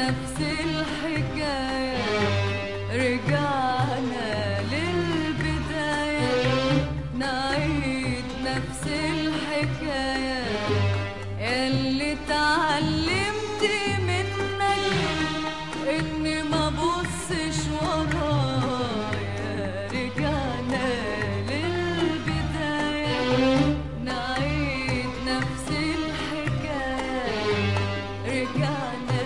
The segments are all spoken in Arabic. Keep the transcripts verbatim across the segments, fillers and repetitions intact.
نفس الحكاية، رجعنا للبداية، نعيد نفس الحكاية. اللي اتعلمت منك إني ما بصش ورايا، رجعنا للبداية، نعيد نفس الحكاية، رجعنا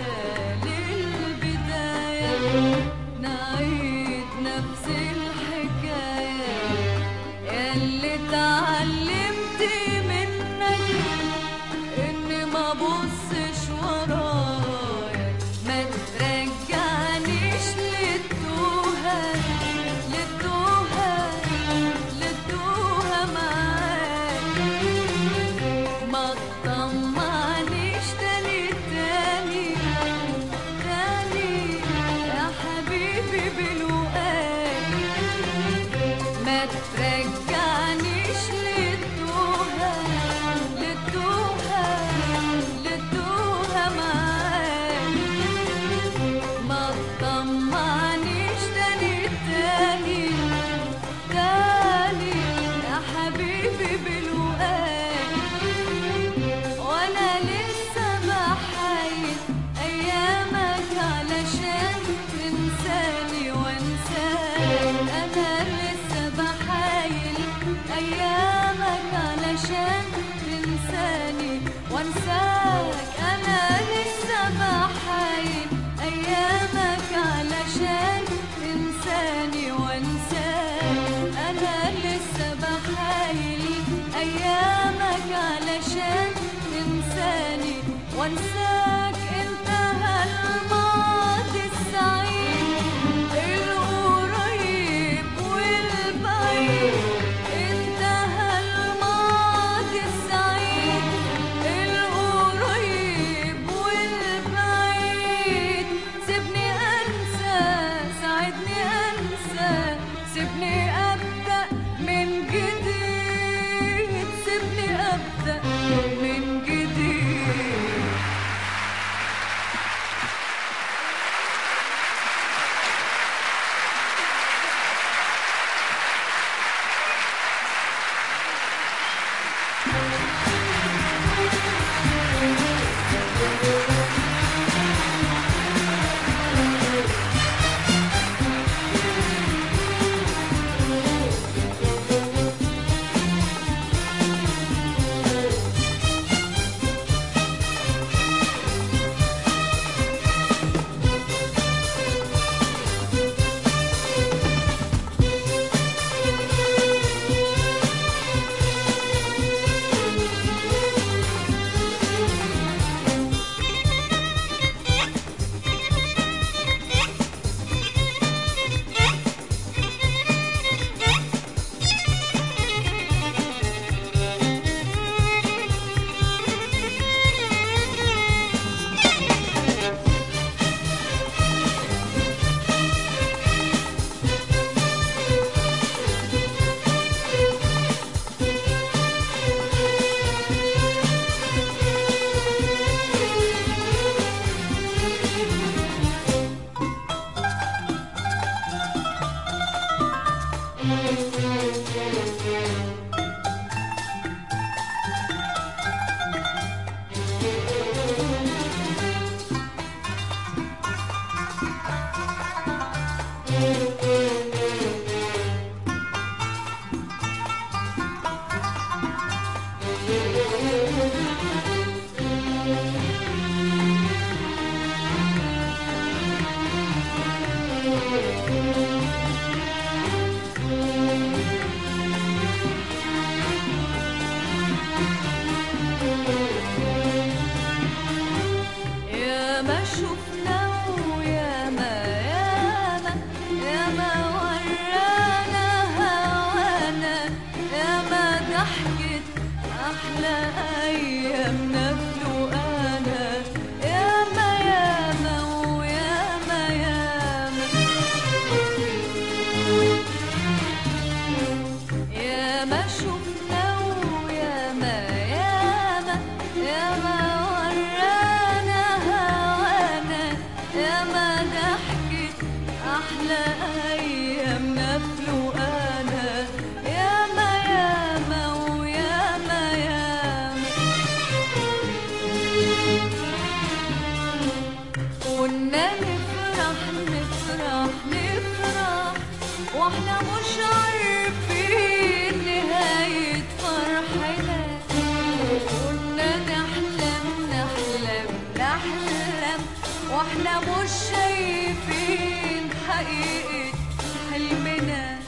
للبداية، نعيد نفس الحكاية. اللي اتعلمت منك إني ما بصش ورايا، ما ترجعنيش للتوهة للتوهة للتوهة معاك، ما تطمعنيش تاني تاني تاني يا حبيبي بلقاك، ما ترجعنيش للتوهة للتوهة للتوهة معاك، ما تطمعنيش تاني تاني تاني يا حبيبي بلقاك. وانا لسه بحايل ايامك علشان تنساني وانساك، انا لسه بحايل ايامك علشان تنساني وانساك، انا لسه بحايل ايامك علشان تنساني وانساك، انا لسه بحايل ايامك علشان تنساني وانساك. انتهى الماضي السعيد القريب والبعيد، انتهى الماضي السعيد القريب والبعيد. سيبني انسى، ساعدني انسى، سيبني ابدا من جديد، سيبني ابدا من جديد. يا ما شفنا ويا ما يا ما يا ما ورانا هوانا، يا ما ضحكت أحلى أيامنا بلقانا، يا ما يا ما ويا ما يا ما يا ما شفنا ويا ما يا ما يا ما ورانا هوانا، أحلى أيامنا بلقانا، ياما ياما وياما ياما. كنا نفرح نفرح نفرح واحنا مش عارفين نهاية فرحنا. كنا نحلم نحلم نحلم واحنا مش شايفين حقيقة حلمنا.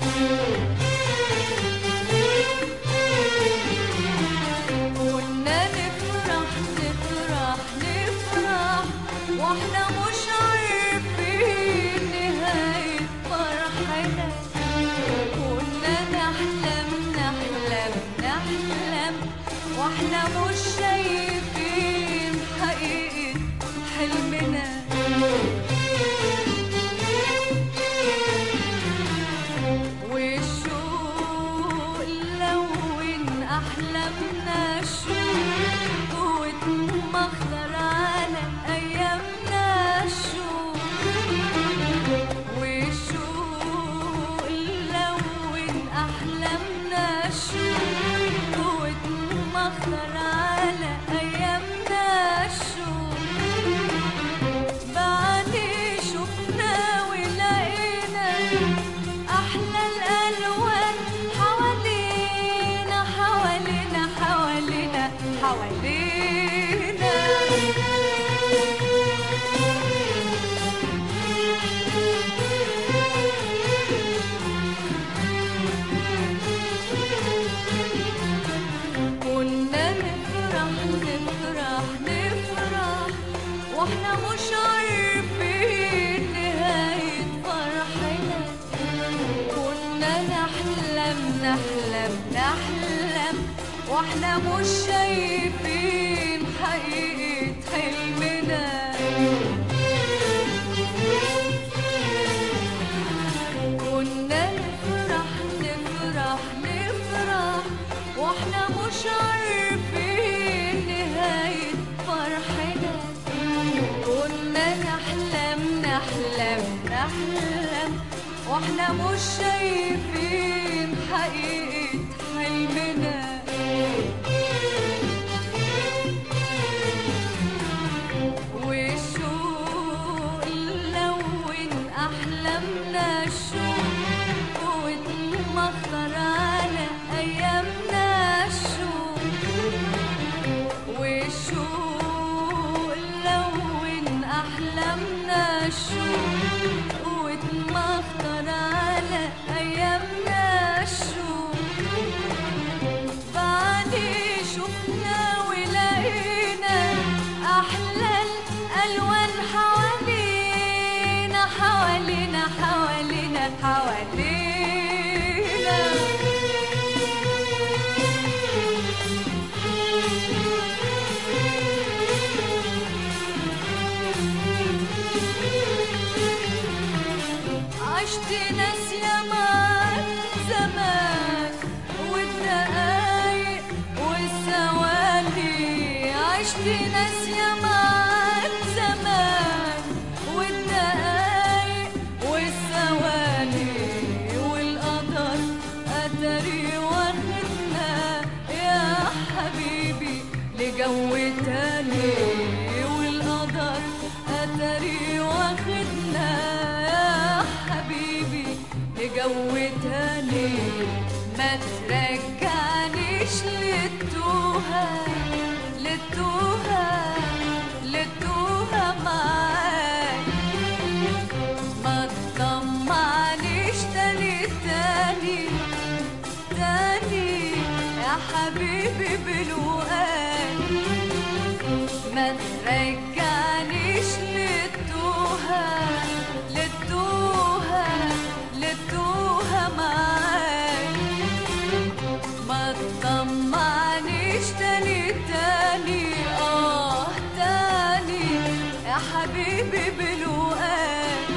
كنا نفرح نفرح نفرح واحنا مش عارفين نهاية فرحنا. كنا نحلم نحلم نحلم واحنا مش شايفين حقيقة حلمنا. والشوق لون أحلامنا، الشوق واتمخضر على أيامنا، الشوق والشوق لون أحلامنا، الشوق واتمخضر على أيامنا، الشوق بعدين شفنا ولقينا أحلى الألوان حوالينا حوالينا حوالينا حوالينا. كنا نفرح نفرح نفرح واحنا مش عارفين نهاية فرحنا. كنا نحلم نحلم نحلم واحنا مش شايفين حقيقة حلمنا. كنا نفرح نفرح نفرح واحنا مش عارفين نهاية فرحنا. كنا نحلم نحلم نحلم واحنا مش شايفين حقيقة حلمنا. والشوق لون أحلامنا، الشوق واتمخضر على أيامنا، الشوق والشوق لون أحلامنا، الشوق واتمخضر على أيامنا، الشوق بعدين شفنا ولقينا أحلى الألوان حوالينا حوالينا حوالينا حوالينا. عشت ناس ياما زمان والدقايق والثواني، عشت ناس ياما زمان والدقايق والثواني، والقدر قدري واخدنا يا حبيبي لجو تاني، والقدر قدري واخدنا يا حبيبي لجو تاني. ما ترجعنيش للتوهة للتوهة للتوهة معاك، ما تطمعنيش تاني تاني تاني يا حبيبي بلقاك. ما ترجعنيش للتوهة للتوهة للتوهة معاك، ما تطمعنيش تاني تاني اه تاني يا حبيبي بلقاك.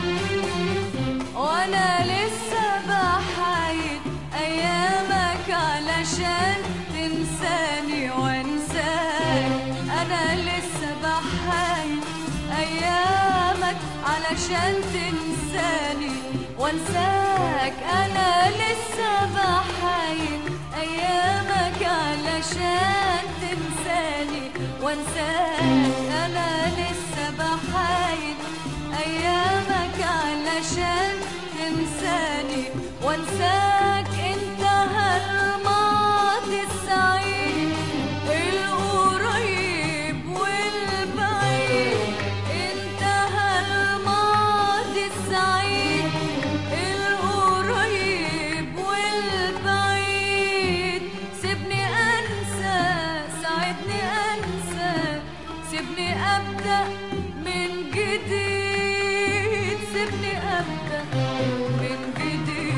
وانا لسه بحايد ايامك علشان تنساني وانساك، انا لسه بحايد ايامك علشان علشان تنساني وانساك، انا لسه بحايل ايامك علشان تنساني وانساك، انا لسه بحايل ايامك علشان تنساني وانساك. انتهى الماضي السعيد القريب والبعيد، انتهى الماضي السعيد القريب والبعيد. سيبني انسى، ساعدني انسى، سيبني ابدا من جديد، سيبني ابدا من جديد.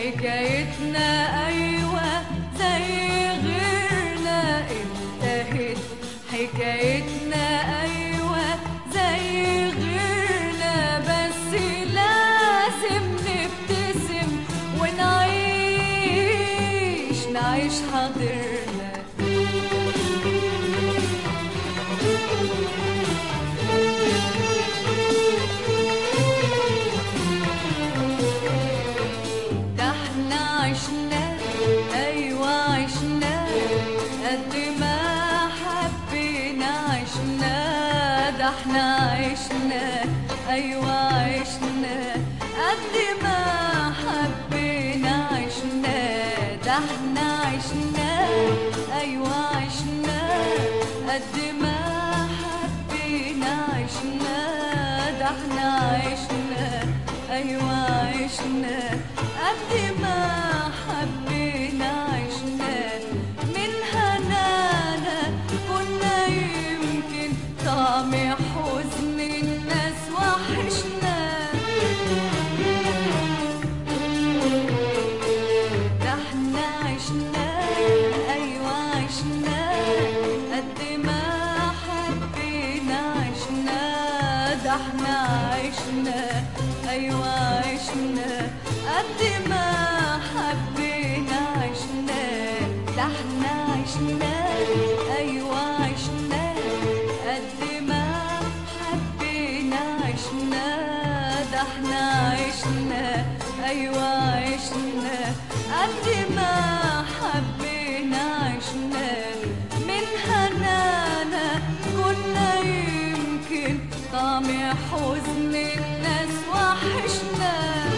حكايتنا أيوة زي غيرنا انتهت، حكايتنا أيوة زي غيرنا، بس لازم نبتسم ونعيش نعيش حاضرنا. ده احنا عشنا أيوة عشنا قد ما حبينا عشنا، ده احنا عشنا أيوة عشنا قد ما حبينا عشنا، ده احنا عشنا أيوة عشنا قد ما حبينا عشنا، ده احنا عشنا أيوة عشنا قد ما حبينا عشنا، من هنانا كنا يمكن طعم حزن الناس وحشنا، ده احنا عشنا أيوة عشنا قد ما حبينا عشنا، ده احنا عشنا أيوة عشنا قد ما حبينا عشنا، ده احنا عشنا أيوة عشنا قد ما حبينا عشنا، ده احنا عشنا أيوة عشنا قد ما حبينا عشنا، من هنانا كنا يمكن طعم حزن الناس وحشنا،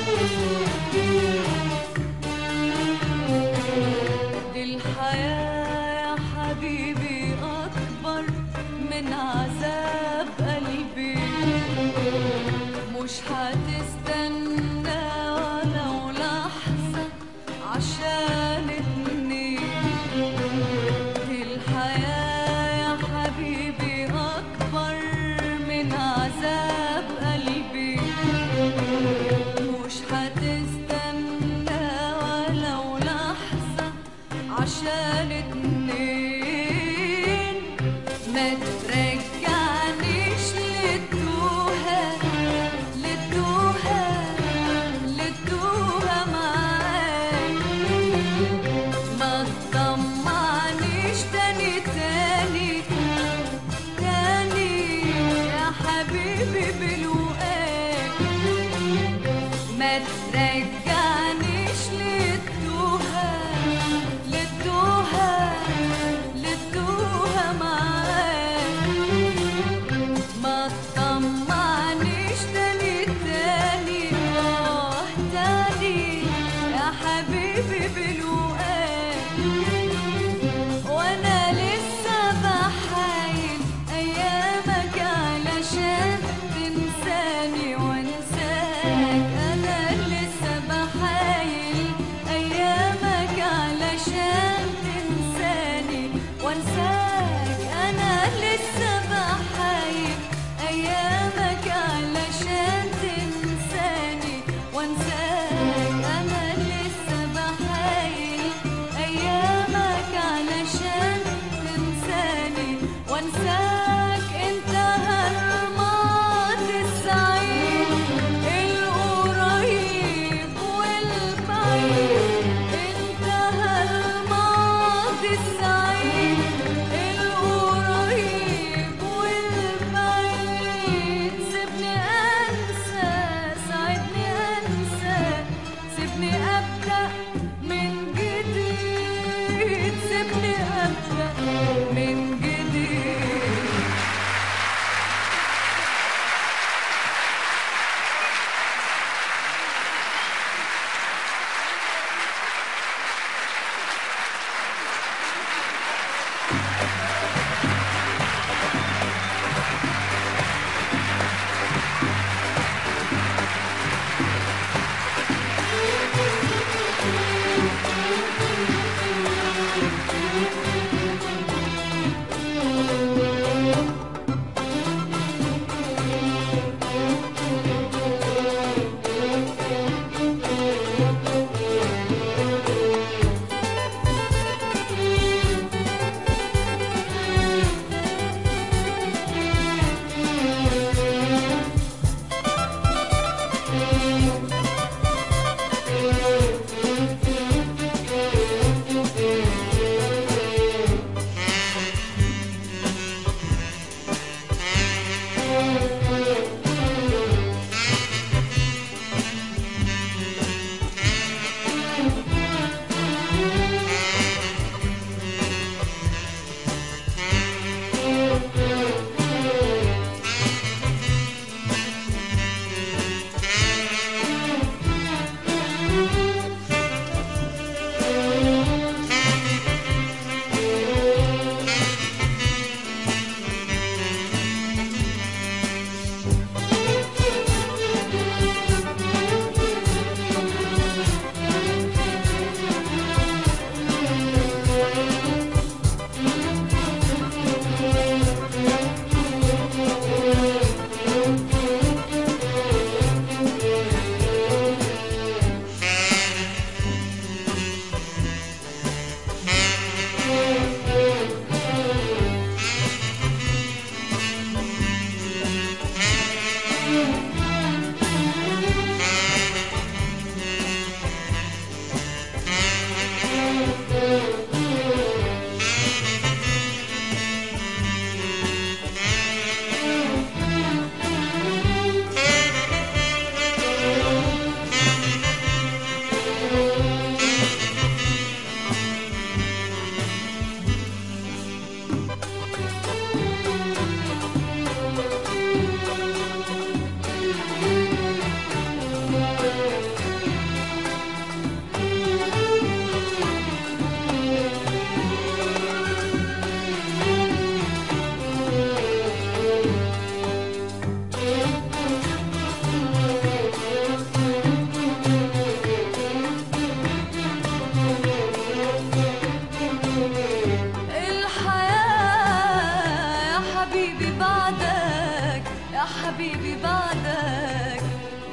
دي الحياة يا حبيبي أكبر من عذاب قلبي، مش هتستنى ولو لحظة عشان اتنين، دي الحياة يا حبيبي أكبر من عذاب قلبي، مش هتستنى ولو لحظة عشان اتنين، ما ترجعنيش للتوهة للتوهة للتوهة معاك، ما تطمعنيش تاني تاني تاني يا حبيبي بلقاك، ما ترجعنيش للتوهة للتوهة للتوهة معاك، ما تطمعنيش تاني تاني اه تاني يا حبيبي بلقاك، وانا لسه بحايل ايامك علشان تنساني وانساك، انا لسه بحايل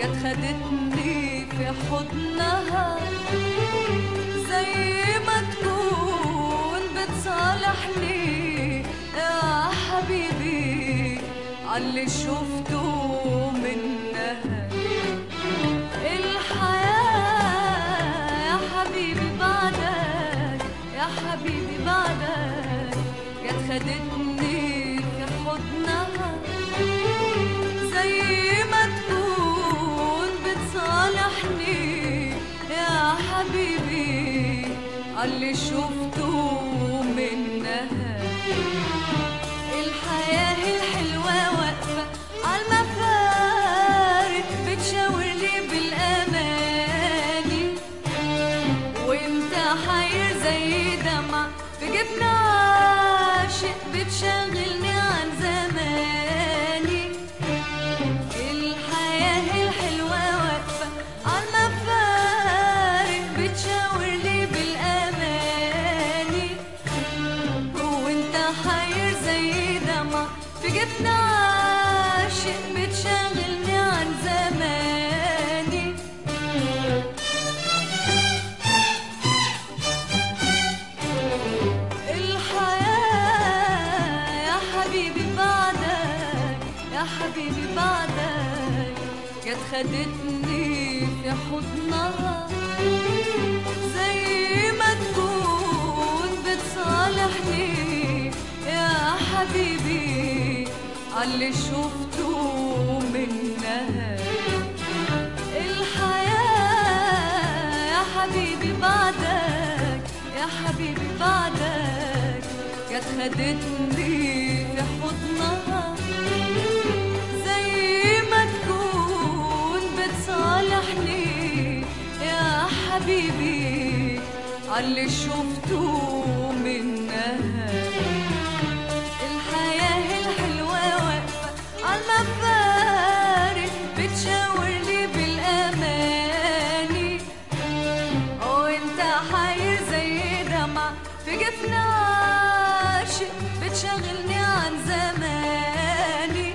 جت خدتني في حضنها، زي ما تكون بتصالحني يا حبيبي عاللي شفته منها. الحياة يا حبيبي بعدك، يا حبيبي بعدك جت خدتني في حضنها، زي ما تكون بتصالحني يا حبيبي عاللي شفته منها. الحياة الحلوة واقفة عالمفارق بتشاورلي بالأماني، وانت حير زي دمع في جبن عاشق بتشغلني عن زماني. الحياة الحلوة واقفة عالمفارق بتشاورلي بالأماني، وانت حير زي دمع في جبن عاشق بتشغلني عن زماني. يا حبيبي بعدك جت خدتني في حضنها، زي ما تكون بتصالحني يا حبيبي عاللي شفته منها. الحياة يا حبيبي بعدك، يا حبيبي بعدك جت خدتني في حضنها، زي ما تكون بتصالحني يا حبيبي عاللي شفته منها. الحياة الحلوة واقفة عالمفارق بتشاورلي بالأماني، وانت حير زي دمع في جفن عاشق بتشغلني عن زماني.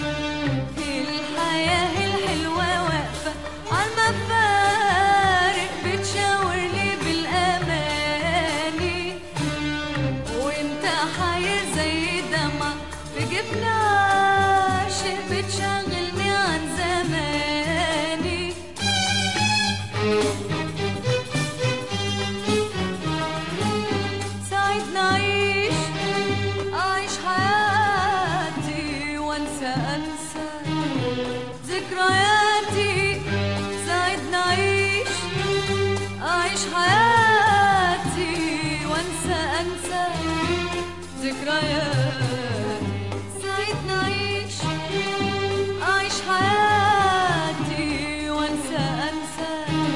الحياة الحلوة واقفة عالمفارق بتشاورلي بالأماني، وانت حير زي دمع في جفن عاشق بتشغلني عن زماني. ساعدني أعيش أعيش حياتي وأنسى أنسى ذكرياتي. ساعدني أعيش أعيش حياتي وأنسى أنسى ذكرياتي. ساعدني أعيش أعيش حياتي وأنسى أنسى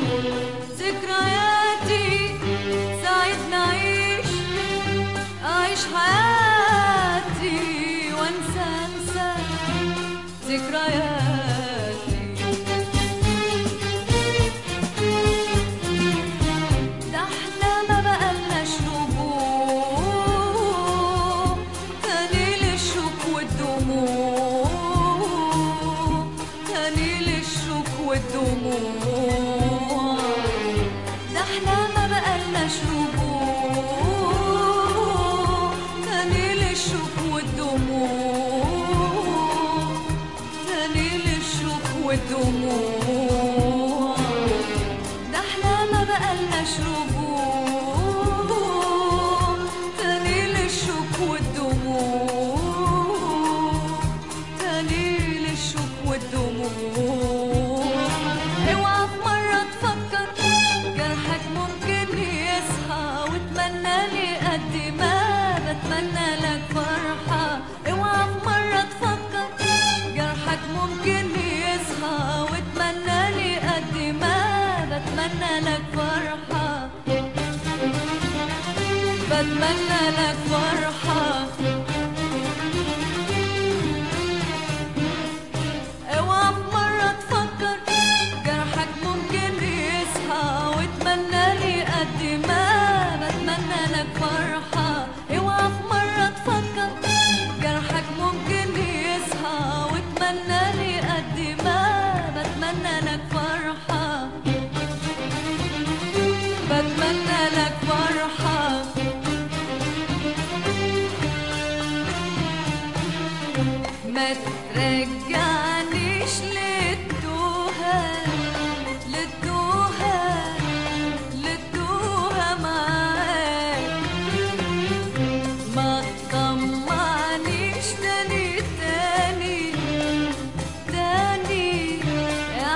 ذكرياتي. ساعدني أعيش أعيش حياتي وأنسى أنسى ذكرياتي. ده احنا ما بقالناش رجوع تاني للشوق والدموع، تاني للشوق والدموع. ده احنا ما بقالناش رجوع تاني للشوق والدموع، تاني للشوق والدموع. ده احنا ما بقالناش رجوع تاني للشوق والدموع، تاني للشوق والدموع. اوعى في مرة تفكر جرحك ممكن يصحى وتمنى لي قد ما بتمنى لك فرحة. اوعى في مرة تفكر جرحك ممكن يصحى وتمنى لي قد ما بتمنى لك فرحة، بتمنى لك فرحة. اوعى في مرة تفكر جرحك ممكن يصحى وتمنى لي قد ما بتمنى لك فرحة. اوعى في مرة تفكر جرحك ممكن يصحى وتمنى لي قد ما بتمنى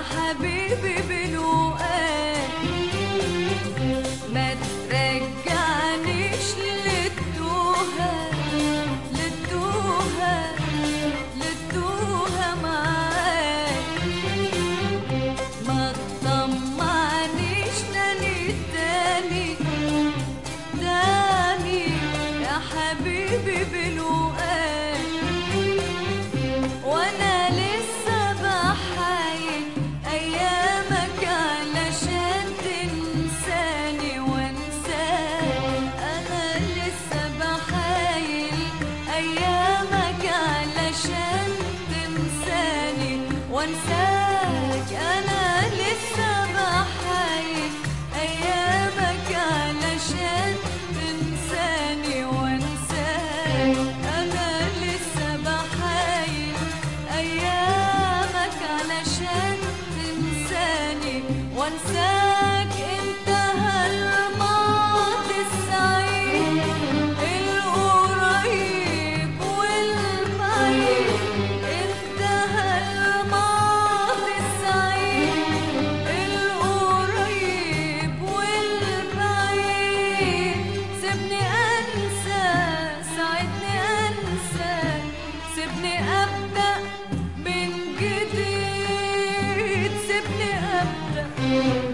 حبيبي بلقاك. ما ترجعنيش للتوهة للتوهة للتوهة معاك. ما تطمعنيش تاني تاني تاني يا حبيبي بلقاك. وانا لسه بحايل ايامك علشان تنساني وانساك. انا لسه بحايل ايامك علشان تنساني وانساك. انا لسه بحايل ايامك علشان تنساني وانساك. انا لسه بحايل ايامك علشان تنساني وانساك. انتهى الماضي السعيد القريب والبعيد. انتهى الماضي السعيد القريب والبعيد. سيبني انسى ساعدني انسى. سيبني ابدا من جديد. سيبني ابدا